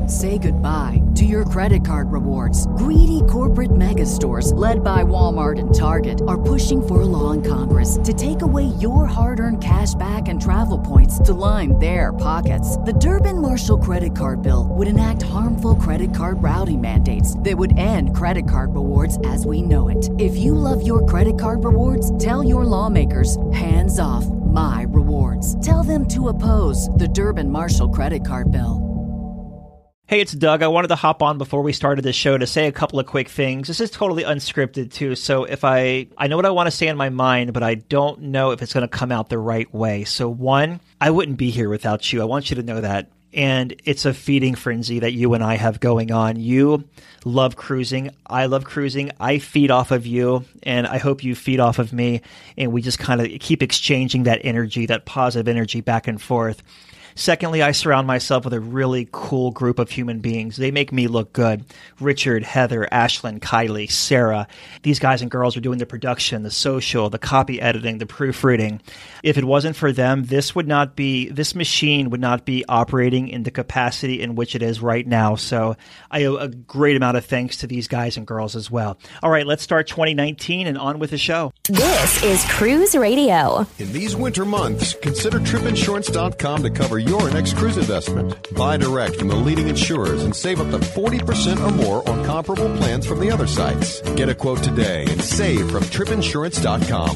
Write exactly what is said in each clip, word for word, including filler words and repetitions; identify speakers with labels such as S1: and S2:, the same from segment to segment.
S1: Say goodbye to your credit card rewards. Greedy corporate mega stores, led by Walmart and Target, are pushing for a law in Congress to take away your hard-earned cash back and travel points to line their pockets. The Durbin-Marshall credit card bill would enact harmful credit card routing mandates that would end credit card rewards as we know it. If you love your credit card rewards, tell your lawmakers, hands off my rewards. Tell them to oppose the Durbin-Marshall credit card bill.
S2: Hey, it's Doug. I wanted to hop on before we started the show to say a couple of quick things. This is totally unscripted, too, so if I... I know what I want to say in my mind, but I don't know if it's going to come out the right way. So, one, I wouldn't be here without you. I want you to know that. And it's a feeding frenzy that you and I have going on. You love cruising. I love cruising. I feed off of you, and I hope you feed off of me. And we just kind of keep exchanging that energy, that positive energy back and forth. Secondly, I surround myself with a really cool group of human beings. They make me look good. Richard, Heather, Ashlyn, Kylie, Sarah. These guys and girls are doing the production, the social, the copy editing, the proofreading. If it wasn't for them, this would not be, this machine would not be operating in the capacity in which it is right now. So I owe a great amount of thanks to these guys and girls as well. All right, let's start twenty nineteen and on with the show.
S3: This is Cruise Radio.
S4: In these winter months, consider trip insurance dot com to cover your next cruise investment. Buy direct from the leading insurers and save up to forty percent or more on comparable plans from the other sites. Get a quote today and save from trip insurance dot com.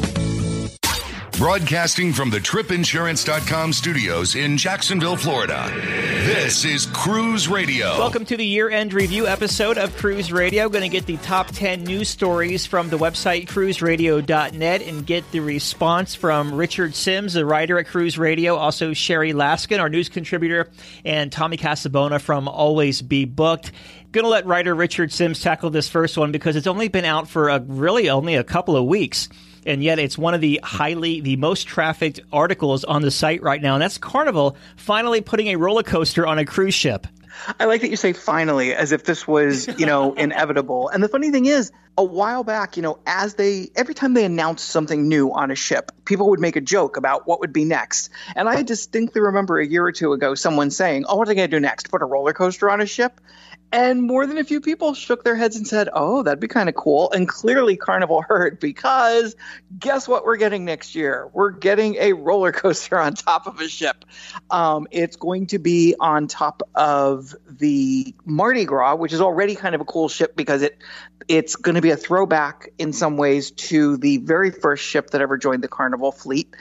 S5: Broadcasting from the trip insurance dot com studios in Jacksonville, Florida. This is Cruise Radio.
S2: Welcome to the year-end review episode of Cruise Radio. Going to get the top ten news stories from the website cruise radio dot net and get the response from Richard Sims, the writer at Cruise Radio, also Sherry Laskin, our news contributor, and Tommy Casabona from Always Be Booked. Going to let writer Richard Sims tackle this first one because it's only been out for a, really only a couple of weeks. And yet it's one of the highly, the most trafficked articles on the site right now. And that's Carnival finally putting a roller coaster on a cruise ship.
S6: I like that you say finally, as if this was, you know, inevitable. And the funny thing is, a while back, you know, as they, every time they announced something new on a ship, people would make a joke about what would be next. And I distinctly remember a year or two ago, someone saying, oh, what are they going to do next? Put a roller coaster on a ship? And more than a few people shook their heads and said, oh, that'd be kind of cool. And clearly Carnival heard, because guess what we're getting next year? We're getting a roller coaster on top of a ship. Um, it's going to be on top of the Mardi Gras, which is already kind of a cool ship because it it's going to be a throwback in some ways to the very first ship that ever joined the Carnival fleet.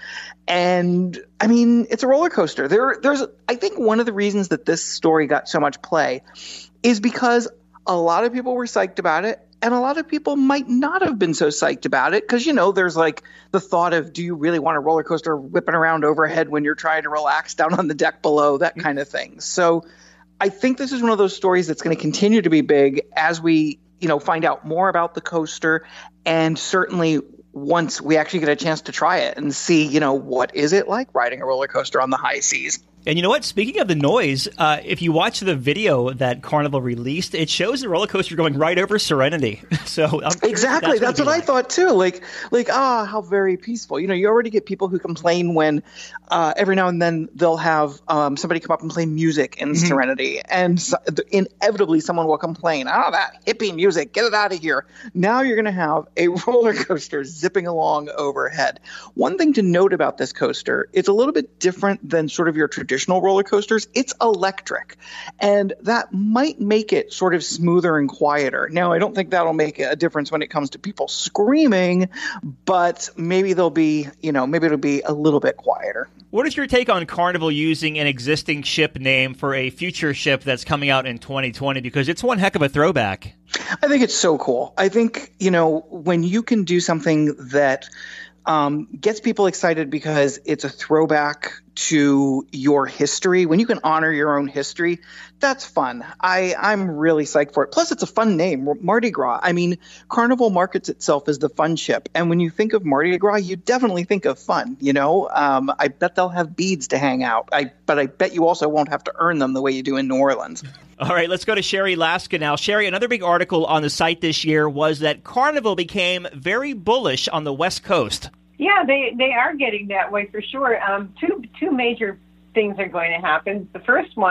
S6: And I mean, it's a roller coaster. There, there's, I think one of the reasons that this story got so much play is because a lot of people were psyched about it, and a lot of people might not have been so psyched about it because, you know, there's like the thought of, do you really want a roller coaster whipping around overhead when you're trying to relax down on the deck below, that kind of thing. So I think this is one of those stories that's going to continue to be big as we, you know, find out more about the coaster, and certainly once we actually get a chance to try it and see, you know, what is it like riding a roller coaster on the high seas.
S2: And you know what? Speaking of the noise, uh, if you watch the video that Carnival released, it shows the roller coaster going right over Serenity. So I'm
S6: exactly, that's,
S2: that's
S6: what, what
S2: like.
S6: I thought too. Like, like ah, how very peaceful. You know, you already get people who complain when uh, every now and then they'll have um, somebody come up and play music in mm-hmm. Serenity, and so, inevitably someone will complain, "Oh, that hippie music, get it out of here!" Now you're going to have a roller coaster zipping along overhead. One thing to note about this coaster, it's a little bit different than sort of your traditional traditional roller coasters. It's electric, and that might make it sort of smoother and quieter. Now, I don't think that'll make a difference when it comes to people screaming, but maybe they'll be, you know, maybe it'll be a little bit quieter.
S2: What is your take on Carnival using an existing ship name for a future ship that's coming out in twenty twenty? Because it's one heck of a throwback.
S6: I think it's so cool. I think, you know, when you can do something that um, gets people excited because it's a throwback to your history, when you can honor your own history, that's fun. I, I'm really psyched for it. Plus, it's a fun name, Mardi Gras. I mean, Carnival markets itself as the fun ship. And when you think of Mardi Gras, you definitely think of fun, you know? Um, I bet they'll have beads to hang out. I But I bet you also won't have to earn them the way you do in New Orleans.
S2: All right, let's go to Sherry Laskin now. Sherry, another big article on the site this year was that Carnival became very bullish on the West Coast.
S7: Yeah, they, they are getting that way for sure. Um, two two major things are going to happen. The first one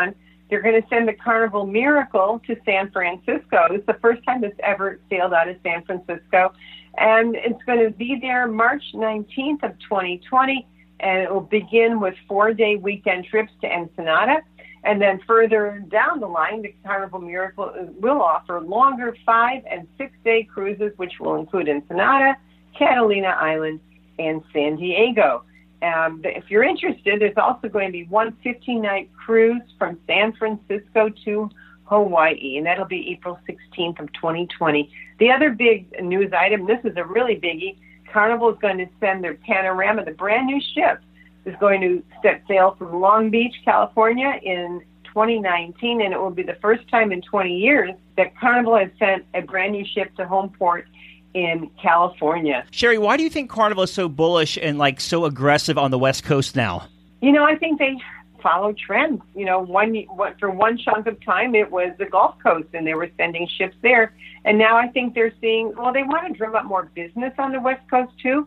S7: they're going to send the Carnival Miracle to San Francisco. It's the first time it's ever sailed out of San Francisco. And it's going to be there March nineteenth of twenty twenty. And it will begin with four-day weekend trips to Ensenada. And then further down the line, the Carnival Miracle will offer longer five- and six-day cruises, which will include Ensenada, Catalina Island, and San Diego. Um, if you're interested, there's also going to be one fifteen-night cruise from San Francisco to Hawaii, and that'll be April sixteenth of twenty twenty. The other big news item, this is a really biggie, Carnival is going to send their Panorama, the brand new ship, is going to set sail from Long Beach, California in twenty nineteen, and it will be the first time in twenty years that Carnival has sent a brand new ship to home port in California.
S2: Sherry, why do you think Carnival is so bullish and like so aggressive on the West Coast now?
S7: You know, I think they follow trends. You know, one, one for one chunk of time it was the Gulf Coast, and they were sending ships there. And now I think they're seeing, well, they want to drum up more business on the West Coast too.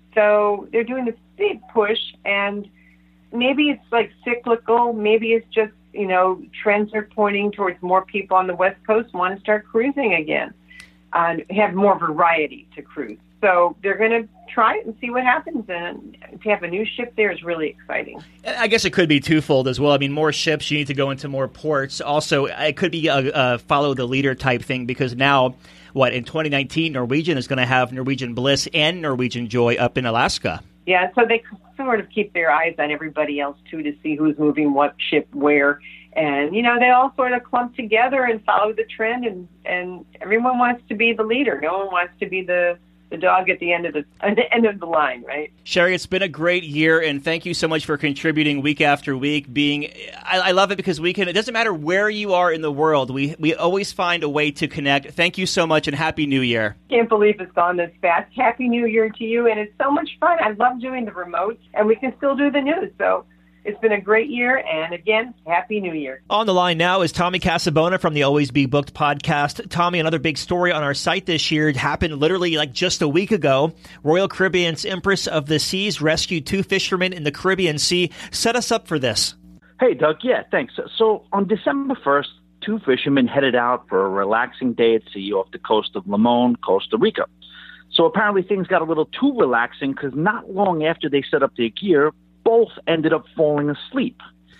S7: So they're doing this big push, and maybe it's like cyclical. Maybe it's just, you know, trends are pointing towards more people on the West Coast want to start cruising again and have more variety to cruise. So they're going to try it and see what happens. And to have a new ship there is really exciting.
S2: I guess it could be twofold as well. I mean, more ships, you need to go into more ports. Also, it could be a, a follow the leader type thing, because now, what, in twenty nineteen, Norwegian is going to have Norwegian Bliss and Norwegian Joy up in Alaska.
S7: Yeah, so they sort of keep their eyes on everybody else, too, to see who's moving what ship where. And, you know, they all sort of clump together and follow the trend, and, and everyone wants to be the leader. No one wants to be the, the dog at the end of the, at the end of the line, right?
S2: Sherry, it's been a great year, and thank you so much for contributing week after week. Being, I, I love it because we can, it doesn't matter where you are in the world, we, we always find a way to connect. Thank you so much, and Happy New Year.
S7: Can't believe it's gone this fast. Happy New Year to you, and it's so much fun. I love doing the remotes, and we can still do the news, so it's been a great year, and again, Happy New Year.
S2: On the line now is Tommy Casabona from the Always Be Booked podcast. Tommy, another big story on our site this year. It happened literally like just a week ago. Royal Caribbean's Empress of the Seas rescued two fishermen in the Caribbean Sea. Set us up for this.
S8: Hey, Doug. Yeah, thanks. So on December first, two fishermen headed out for a relaxing day at sea off the coast of Limon, Costa Rica. So apparently things got a little too relaxing, because not long after they set up their gear, both ended up falling asleep.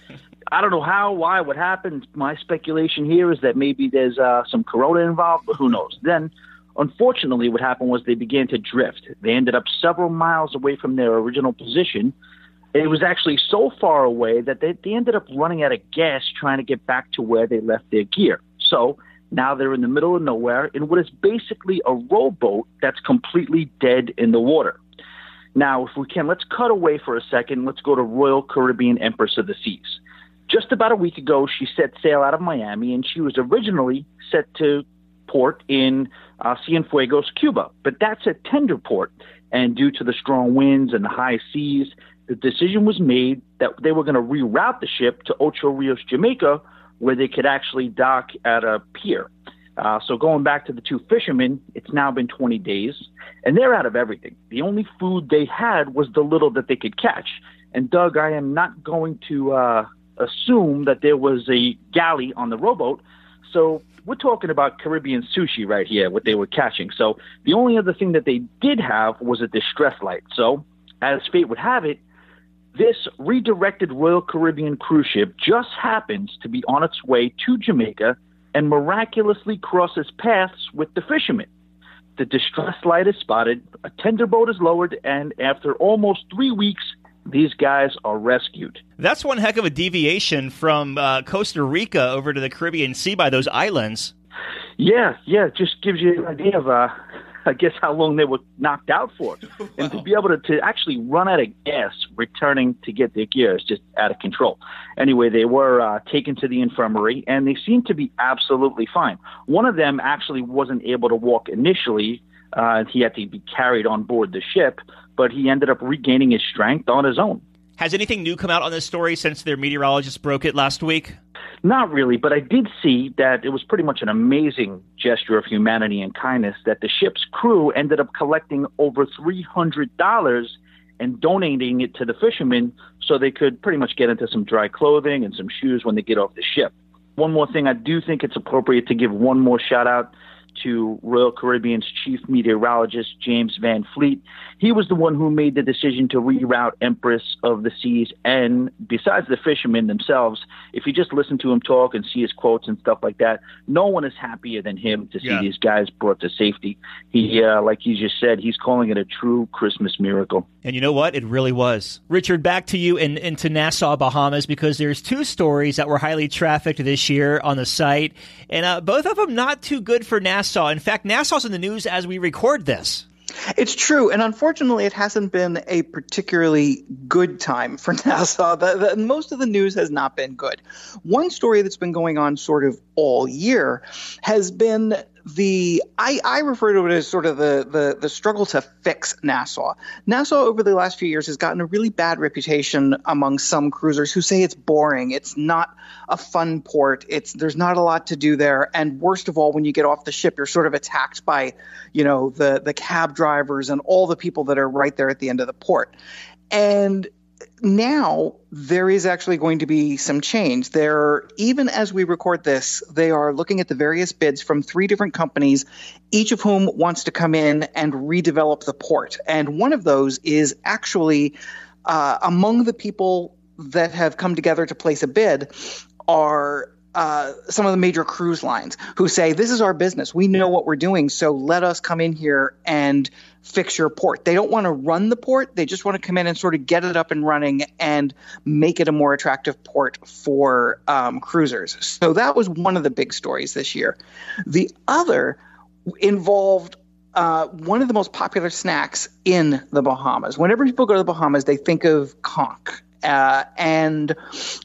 S8: I don't know how, why, what happened. My speculation here is that maybe there's uh, some corona involved, but who knows. Then, unfortunately, what happened was they began to drift. They ended up several miles away from their original position. It was actually so far away that they, they ended up running out of gas trying to get back to where they left their gear. So now they're in the middle of nowhere in what is basically a rowboat that's completely dead in the water. Now, if we can, let's cut away for a second. Let's go to Royal Caribbean Empress of the Seas. Just about a week ago, she set sail out of Miami, and she was originally set to port in uh, Cienfuegos, Cuba. But that's a tender port, and due to the strong winds and the high seas, the decision was made that they were going to reroute the ship to Ocho Rios, Jamaica, where they could actually dock at a pier. Uh, so going back to the two fishermen, it's now been twenty days, and they're out of everything. The only food they had was the little that they could catch. And, Doug, I am not going to uh, assume that there was a galley on the rowboat, so we're talking about Caribbean sushi right here, what they were catching. So the only other thing that they did have was a distress light. So, as fate would have it, this redirected Royal Caribbean cruise ship just happens to be on its way to Jamaica and miraculously crosses paths with the fishermen. The distress light is spotted, a tender boat is lowered, and after almost three weeks, these guys are rescued.
S2: That's one heck of a deviation from uh, Costa Rica over to the Caribbean Sea by those islands.
S8: Yeah, yeah, it just gives you an idea of, uh, I guess, how long they were knocked out for. Wow. And to be able to, to actually run out of gas returning to get their gear is just out of control. Anyway, they were uh, taken to the infirmary, and they seemed to be absolutely fine. One of them actually wasn't able to walk initially. Uh, he had to be carried on board the ship, but he ended up regaining his strength on his own.
S2: Has anything new come out on this story since their meteorologist broke it last week?
S8: Not really, but I did see that it was pretty much an amazing gesture of humanity and kindness that the ship's crew ended up collecting over three hundred dollars and donating it to the fishermen so they could pretty much get into some dry clothing and some shoes when they get off the ship. One more thing, I do think it's appropriate to give one more shout out to Royal Caribbean's chief meteorologist, James Van Fleet. He was the one who made the decision to reroute Empress of the Seas. And besides the fishermen themselves, if you just listen to him talk and see his quotes and stuff like that, no one is happier than him to see yeah. these guys brought to safety. He, uh, like you just said, he's calling it a true Christmas miracle.
S2: And you know what? It really was. Richard, back to you and into Nassau, Bahamas, because there's two stories that were highly trafficked this year on the site, and uh, both of them not too good for Nassau. In fact, Nassau's in the news as we record this.
S6: It's true, and unfortunately, it hasn't been a particularly good time for Nassau. The, the, most of the news has not been good. One story that's been going on sort of all year has been the I, I refer to it as sort of the, the the struggle to fix Nassau. Nassau over the last few years has gotten a really bad reputation among some cruisers who say it's boring. It's not a fun port. It's there's not a lot to do there. And worst of all, when you get off the ship, you're sort of attacked by, you know, the the cab drivers and all the people that are right there at the end of the port. And now there is actually going to be some change. There, even as we record this, they are looking at the various bids from three different companies, each of whom wants to come in and redevelop the port. And one of those is actually uh, among the people that have come together to place a bid are Uh, some of the major cruise lines who say, this is our business. We know what we're doing, so let us come in here and fix your port. They don't want to run the port. They just want to come in and sort of get it up and running and make it a more attractive port for um, cruisers. So that was one of the big stories this year. The other involved uh, one of the most popular snacks in the Bahamas. Whenever people go to the Bahamas, they think of conch. Uh, and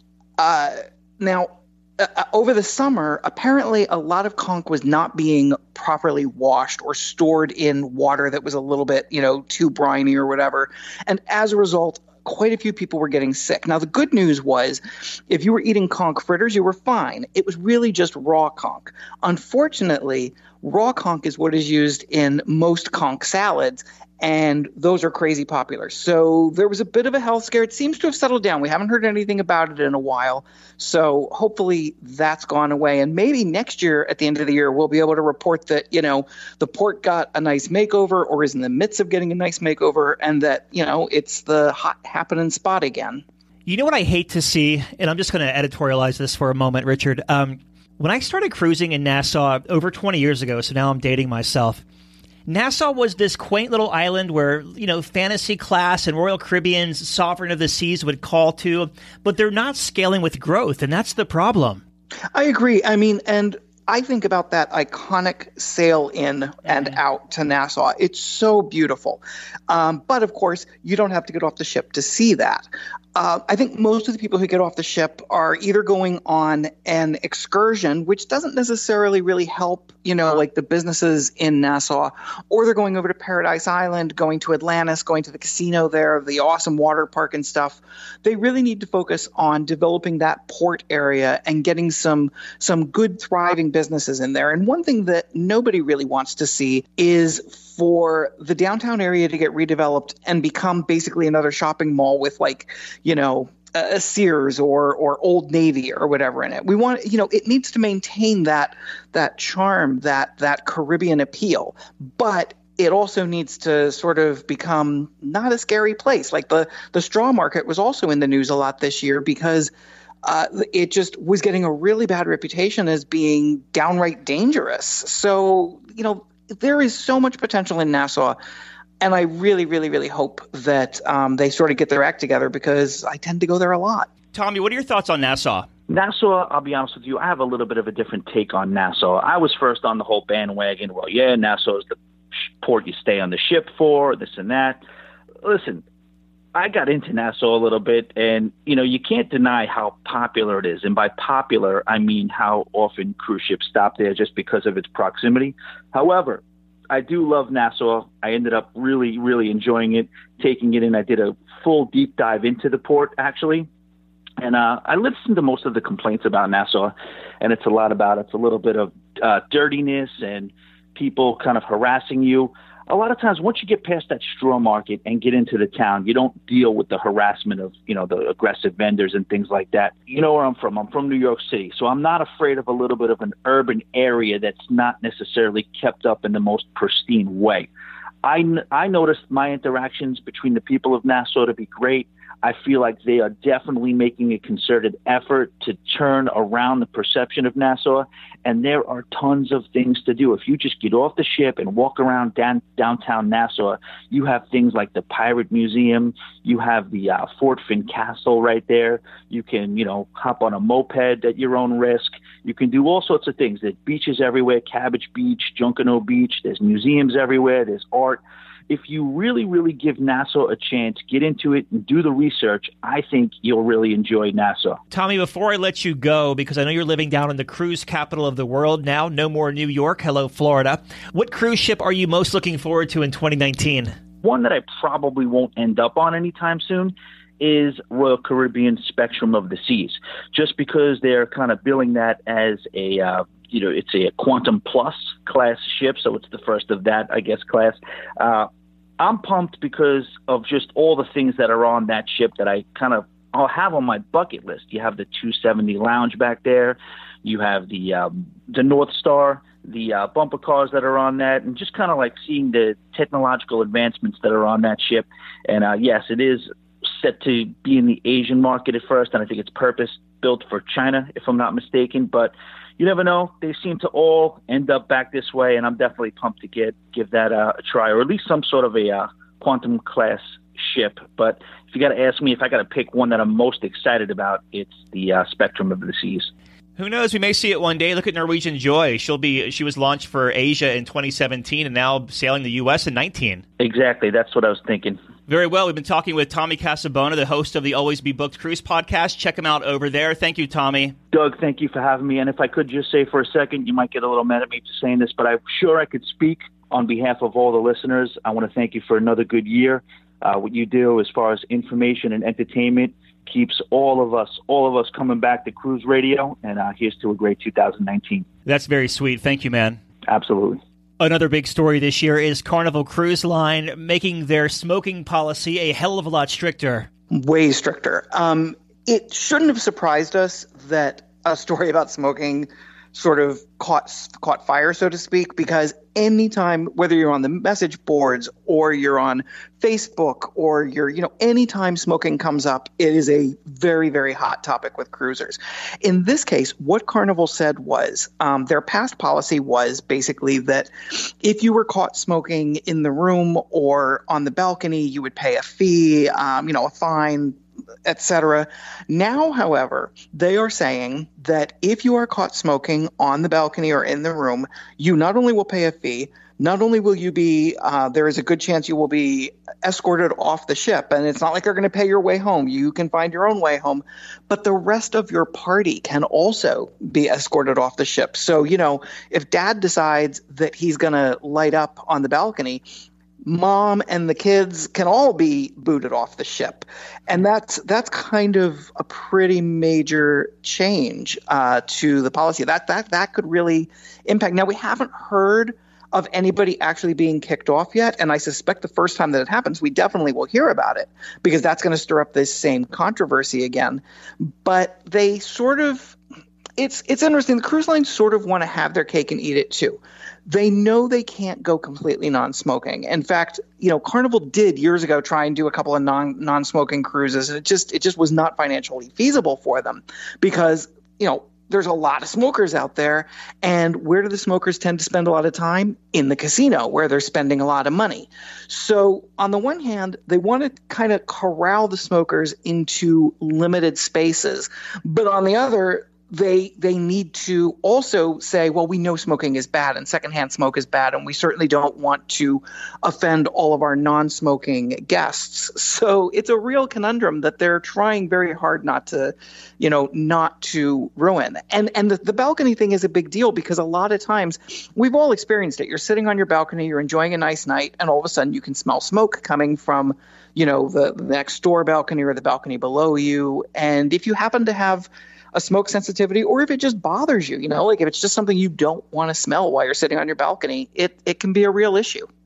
S6: uh, now, Uh, over the summer, apparently a lot of conch was not being properly washed or stored in water that was a little bit, you know, too briny or whatever. And as a result, quite a few people were getting sick. Now, the good news was if you were eating conch fritters, you were fine. It was really just raw conch. Unfortunately, raw conch is what is used in most conch salads, and those are crazy popular. So there was a bit of a health scare. It seems to have settled down. We haven't heard anything about it in a while. So hopefully that's gone away. And maybe next year, at the end of the year, we'll be able to report that, you know, the port got a nice makeover or is in the midst of getting a nice makeover, and that, you know, it's the hot happening spot again.
S2: You know what I hate to see, and I'm just going to editorialize this for a moment, Richard. Um, when I started cruising in Nassau over twenty years ago, so now I'm dating myself, Nassau was this quaint little island where, you know, Fantasy Class and Royal Caribbean's Sovereign of the Seas would call to, but they're not scaling with growth, and that's the problem.
S6: I agree. I mean, and I think about that iconic sail in and mm-hmm. out to Nassau. It's so beautiful. Um, but, of course, you don't have to get off the ship to see that. Uh, I think most of the people who get off the ship are either going on an excursion, which doesn't necessarily really help, you know, like the businesses in Nassau, or they're going over to Paradise Island, going to Atlantis, going to the casino there, the awesome water park and stuff. They really need to focus on developing that port area and getting some some good, thriving businesses in there. And one thing that nobody really wants to see is for the downtown area to get redeveloped and become basically another shopping mall with, like, you know, a Sears or or Old Navy or whatever in it. We want, you know, it needs to maintain that that charm, that that Caribbean appeal, but it also needs to sort of become not a scary place. Like the the straw market was also in the news a lot this year because uh, it just was getting a really bad reputation as being downright dangerous. So, you know, there is so much potential in Nassau. And I really, really, really hope that um, they sort of get their act together because I tend to go there a lot.
S2: Tommy, what are your thoughts on Nassau?
S8: Nassau, I'll be honest with you, I have a little bit of a different take on Nassau. I was first on the whole bandwagon. Well, yeah, Nassau is the port you stay on the ship for, this and that. Listen, I got into Nassau a little bit, and, you know, you can't deny how popular it is. And by popular, I mean how often cruise ships stop there just because of its proximity. However, I do love Nassau. I ended up really, really enjoying it, taking it in. I did a full deep dive into the port, actually. And uh, I listened to most of the complaints about Nassau, and it's a lot about it's a little bit of uh, dirtiness and people kind of harassing you. a lot of times once you get past that straw market and get into the town, you don't deal with the harassment of, you know, the aggressive vendors and things like that. You know where I'm from. I'm from New York City. So I'm not afraid of a little bit of an urban area that's not necessarily kept up in the most pristine way. I, I noticed my interactions between the people of Nassau to be great. I feel like they are definitely making a concerted effort to turn around the perception of Nassau, and there are tons of things to do. If you just get off the ship and walk around down, downtown Nassau, you have things like the Pirate Museum, you have the uh, Fort Finn Castle right there. You can, you know, hop on a moped at your own risk. You can do all sorts of things. There's beaches everywhere, Cabbage Beach, Junkanoo Beach. There's museums everywhere. There's art. If you really, really give Nassau a chance, get into it and do the research, I think you'll really enjoy Nassau.
S2: Tommy, before I let you go, because I know you're living down in the cruise capital of the world now, no more New York, hello, Florida. What cruise ship are you most looking forward to in twenty nineteen?
S8: One that I probably won't end up on anytime soon is Royal Caribbean Spectrum of the Seas, just because they're kind of billing that as a uh, you know, it's a Quantum Plus class ship, so it's the first of that, I guess, class. Uh, I'm pumped because of just all the things that are on that ship that I kind of I'll have on my bucket list. You have the two seventy lounge back there. You have the um, the North Star, the uh, bumper cars that are on that, and just kind of like seeing the technological advancements that are on that ship. And uh, yes, it is set to be in the Asian market at first, and I think it's purpose-built for China, if I'm not mistaken. But you never know. They seem to all end up back this way, and I'm definitely pumped to get give that uh, a try, or at least some sort of a uh, quantum class ship. But if you got to ask me if I got to pick one that I'm most excited about, it's the uh, Spectrum of the Seas.
S2: Who knows? We may see it one day. Look at Norwegian Joy. She'll be. She was launched for Asia in twenty seventeen and now sailing the U S in nineteen.
S8: Exactly. That's what I was thinking.
S2: Very well. We've been talking with Tommy Casabona, the host of the Always Be Booked Cruise podcast. Check him out over there. Thank you, Tommy.
S8: Doug, thank you for having me. And if I could just say for a second, you might get a little mad at me for saying this, but I'm sure I could speak on behalf of all the listeners. I want to thank you for another good year. Uh, what you do as far as information and entertainment keeps all of us, all of us coming back to Cruise Radio. And uh, here's to a great two thousand nineteen.
S2: That's very sweet. Thank you, man.
S8: Absolutely.
S2: Another big story this year is Carnival Cruise Line making their smoking policy a hell of a lot stricter.
S6: Way stricter. Um, it shouldn't have surprised us that a story about smoking sort of caught caught fire, so to speak, because anytime, whether you're on the message boards or you're on Facebook or you're, you know, anytime smoking comes up, it is a very, very hot topic with cruisers. In this case, what Carnival said was um, their past policy was basically that if you were caught smoking in the room or on the balcony, you would pay a fee, um, you know, a fine, et cetera. Now, however, they are saying that if you are caught smoking on the balcony or in the room, you not only will pay a fee, not only will you be, uh, there is a good chance you will be escorted off the ship. And it's not like they're going to pay your way home. You can find your own way home. But the rest of your party can also be escorted off the ship. So, you know, if dad decides that he's going to light up on the balcony, mom and the kids can all be booted off the ship. And that's that's kind of a pretty major change uh, to the policy. That that that could really impact. Now, we haven't heard of anybody actually being kicked off yet, and I suspect the first time that it happens, we definitely will hear about it, because that's going to stir up this same controversy again. But they sort of it's it's interesting. The cruise lines sort of want to have their cake and eat it too. They know they can't go completely non-smoking. In fact, you know, Carnival did years ago try and do a couple of non non-smoking cruises, and it just it just was not financially feasible for them, because, you know, there's a lot of smokers out there, and where do the smokers tend to spend a lot of time? In the casino, where they're spending a lot of money. So on the one hand, they want to kind of corral the smokers into limited spaces, but on the other, They they need to also say, well, we know smoking is bad and secondhand smoke is bad, and we certainly don't want to offend all of our non-smoking guests. So it's a real conundrum that they're trying very hard not to, you know, not to ruin. And and the, the balcony thing is a big deal, because a lot of times we've all experienced it. You're sitting on your balcony, you're enjoying a nice night, and all of a sudden you can smell smoke coming from, you know, the, the next door balcony or the balcony below you. And if you happen to have a smoke sensitivity, or if it just bothers you, you know, like if it's just something you don't want to smell while you're sitting on your balcony, it, it can be a real issue.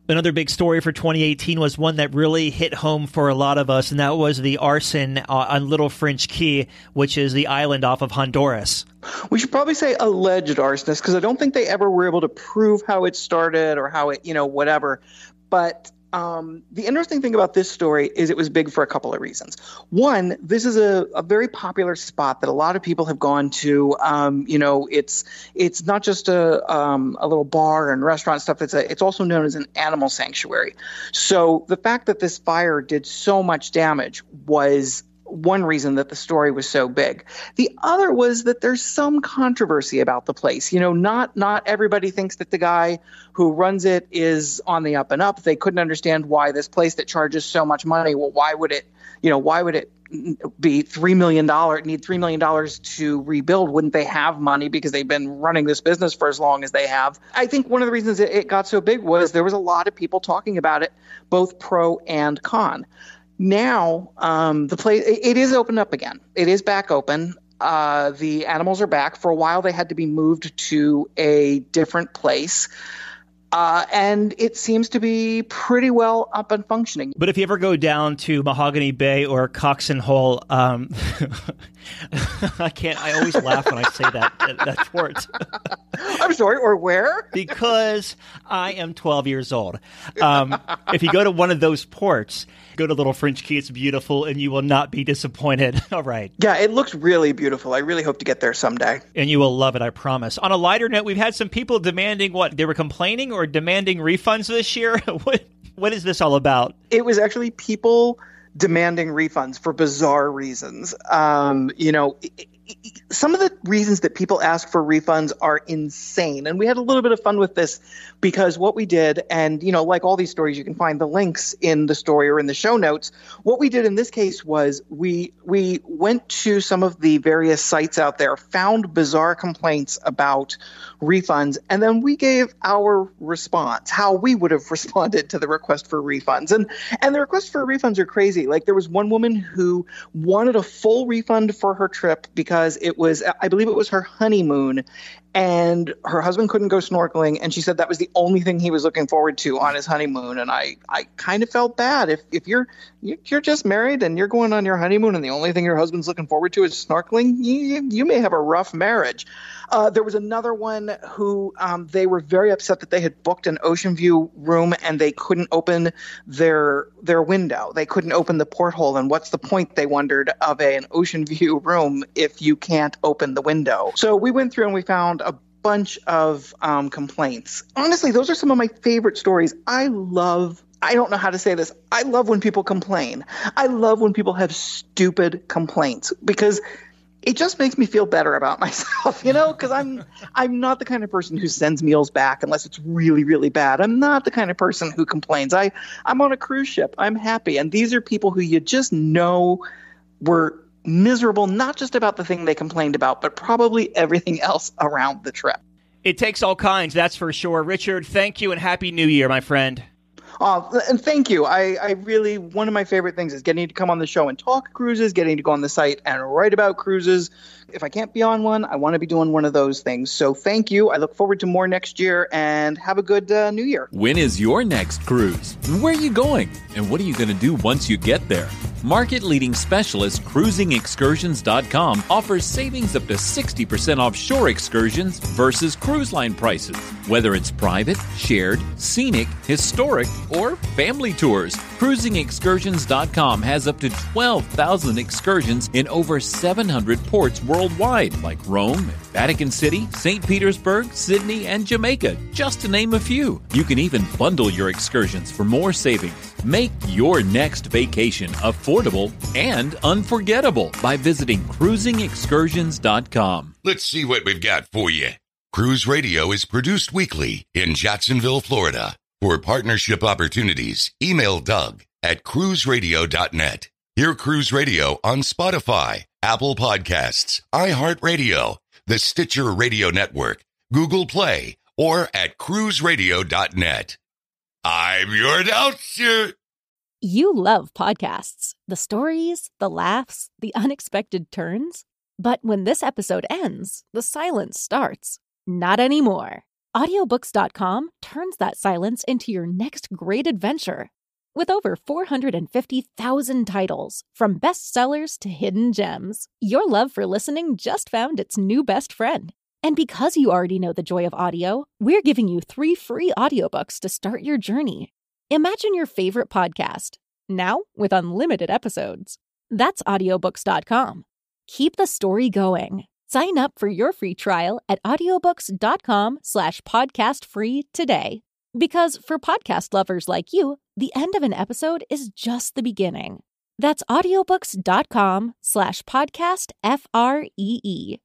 S2: Another big story for twenty eighteen was one that really hit home for a lot of us, and that was the arson uh, on Little French Key, which is the island off of Honduras.
S6: We should probably say alleged arsonist, because I don't think they ever were able to prove how it started or how it, you know, whatever. But um, the interesting thing about this story is it was big for a couple of reasons. One, this is a, a very popular spot that a lot of people have gone to. Um, you know, it's it's not just a um, a little bar and restaurant stuff. It's a, it's also known as an animal sanctuary. So the fact that this fire did so much damage was one reason that the story was so big. The other was that there's some controversy about the place. You know, not not everybody thinks that the guy who runs it is on the up and up. They couldn't understand why this place that charges so much money, well, why would it, you know, why would it be three million dollars, need three million dollars to rebuild? Wouldn't they have money because they've been running this business for as long as they have? I think one of the reasons it got so big was there was a lot of people talking about it, both pro and con. Now, um, the place, it is opened up again. It is back open. Uh, the animals are back. For a while, they had to be moved to a different place. Uh, and it seems to be pretty well up and functioning.
S2: But if you ever go down to Mahogany Bay or Coxon Hole, um, I can't, I always laugh when I say that, that, that port.
S6: I'm sorry, or where?
S2: Because I am twelve years old. Um, if you go to one of those ports, go to Little French Key, it's beautiful, and you will not be disappointed. All right.
S6: Yeah, it looks really beautiful. I really hope to get there someday.
S2: And you will love it, I promise. On a lighter note, we've had some people demanding what? They were complaining or demanding refunds this year? what What is this all about?
S6: It was actually people demanding refunds for bizarre reasons. Um, you know, it, it, some of the reasons that people ask for refunds are insane. And we had a little bit of fun with this because what we did, and, you know, like all these stories, you can find the links in the story or in the show notes. What we did in this case was we we went to some of the various sites out there, found bizarre complaints about refunds, and then we gave our response, how we would have responded to the request for refunds. And and the requests for refunds are crazy. Like, there was one woman who wanted a full refund for her trip because it was, I believe it was her honeymoon, and her husband couldn't go snorkeling, and she said that was the only thing he was looking forward to on his honeymoon. And I, I kind of felt bad. If if you're you're just married and you're going on your honeymoon and the only thing your husband's looking forward to is snorkeling, you, you may have a rough marriage. Uh, there was another one who um, they were very upset that they had booked an ocean view room and they couldn't open their their window. They couldn't open the porthole. And what's the point, they wondered, of a, an ocean view room if you can't open the window? So we went through and we found a bunch of um, complaints. Honestly, those are some of my favorite stories. I love I don't know how to say this. I love when people complain. I love when people have stupid complaints because it just makes me feel better about myself, you know, because I'm I'm not the kind of person who sends meals back unless it's really, really bad. I'm not the kind of person who complains. I, I'm on a cruise ship. I'm happy. And these are people who you just know were miserable, not just about the thing they complained about, but probably everything else around the trip.
S2: It takes all kinds, that's for sure. Richard, thank you and Happy New Year, my friend.
S6: Oh, and thank you. I, I really, one of my favorite things is getting to come on the show and talk cruises, getting to go on the site and write about cruises. If I can't be on one, I want to be doing one of those things. So thank you. I look forward to more next year, and have a good uh, New Year.
S9: When is your next cruise? And where are you going? And what are you going to do once you get there? Market-leading specialist Cruising Excursions dot com offers savings up to sixty percent off shore excursions versus cruise line prices. Whether it's private, shared, scenic, historic, or family tours, Cruising Excursions dot com has up to twelve thousand excursions in over seven hundred ports worldwide, like Rome, Vatican City, Saint Petersburg, Sydney, and Jamaica, just to name a few. You can even bundle your excursions for more savings. Make your next vacation affordable and unforgettable by visiting Cruising Excursions dot com.
S5: Let's see what we've got for you. Cruise Radio is produced weekly in Jacksonville, Florida. For partnership opportunities, email Doug at cruise radio dot net. Hear Cruise Radio on Spotify, Apple Podcasts, iHeartRadio, the Stitcher Radio Network, Google Play, or at cruise radio dot net. I'm your announcer.
S3: You love podcasts, the stories, the laughs, the unexpected turns. But when this episode ends, the silence starts. Not anymore. Audiobooks dot com turns that silence into your next great adventure. With over four hundred fifty thousand titles, from bestsellers to hidden gems, your love for listening just found its new best friend. And because you already know the joy of audio, we're giving you three free audiobooks to start your journey. Imagine your favorite podcast, now with unlimited episodes. That's audiobooks dot com. Keep the story going. Sign up for your free trial at audiobooks dot com slash podcast free today. Because for podcast lovers like you, the end of an episode is just the beginning. That's audiobooks dot com slash podcast F R E E.